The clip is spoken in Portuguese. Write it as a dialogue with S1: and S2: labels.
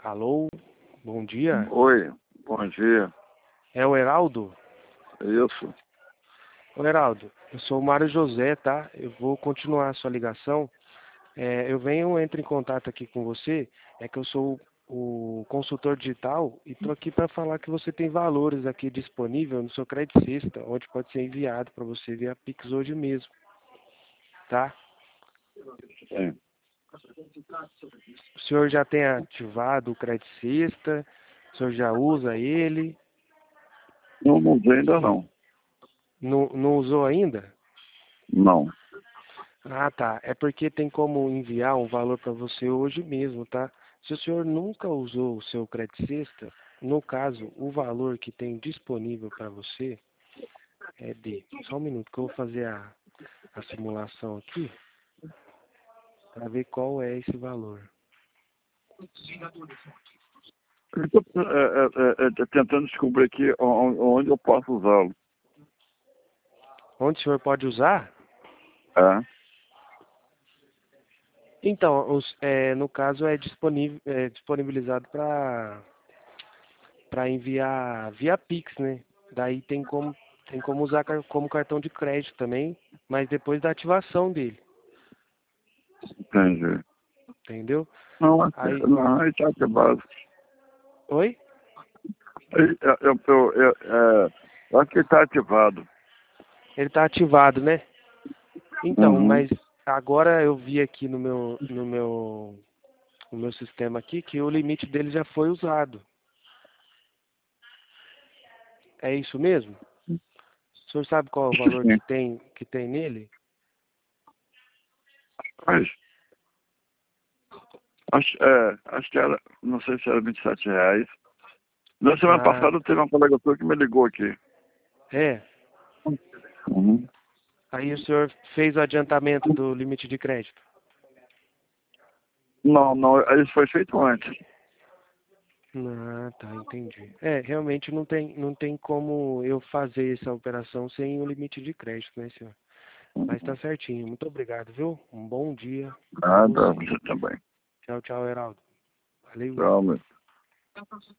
S1: Alô, bom dia.
S2: Oi, bom dia.
S1: É o Heraldo?
S2: Isso.
S1: Ô Heraldo, eu sou o Mário José, tá? Eu vou continuar a sua ligação. Entro em contato aqui com você, é que eu sou o consultor digital e estou aqui para falar que você tem valores aqui disponível no seu Crédito Sexta, onde pode ser enviado para você via Pix hoje mesmo, tá?
S2: Sim.
S1: O senhor já tem ativado o Crédito Sexta? O senhor já usa ele?
S2: Não usei ainda não.
S1: Não usou ainda?
S2: Não.
S1: Ah, tá. É porque tem como enviar um valor para você hoje mesmo, tá? Se o senhor nunca usou o seu Crédito Sexta, no caso, o valor que tem disponível para você é de... Só um minuto que eu vou fazer a simulação aqui para ver qual é esse valor.
S2: Eu estou tentando descobrir aqui onde eu posso usá-lo.
S1: Onde o senhor pode usar?
S2: É.
S1: Então, no caso, é disponibilizado para enviar via Pix, né? Daí tem como usar como cartão de crédito também, mas depois da ativação dele,
S2: Entendi.
S1: entendeu?
S2: Não,
S1: Aí,
S2: não, está ativado.
S1: oi?
S2: Eu acho que está ativado.
S1: Ele tá ativado, né? Então,
S2: Uhum.
S1: mas agora eu vi aqui no meu sistema aqui que o limite dele já foi usado. É isso mesmo? O senhor sabe qual é o
S2: Isso
S1: valor
S2: sim.
S1: que tem nele?
S2: Mas, acho que era, não sei se era R$ 27. Na semana
S1: Ah,
S2: passada teve uma colega sua que me ligou aqui.
S1: é.
S2: Uhum.
S1: Aí o senhor fez o adiantamento do limite de crédito.
S2: Não, não, isso foi feito antes.
S1: Ah, tá, entendi. Realmente não tem como eu fazer essa operação sem o limite de crédito, né, senhor? Mas tá certinho. Muito obrigado, viu? Um bom dia para
S2: Nada,
S1: você.
S2: você também.
S1: Tchau, tchau, Heraldo. Valeu.
S2: Tchau, meu.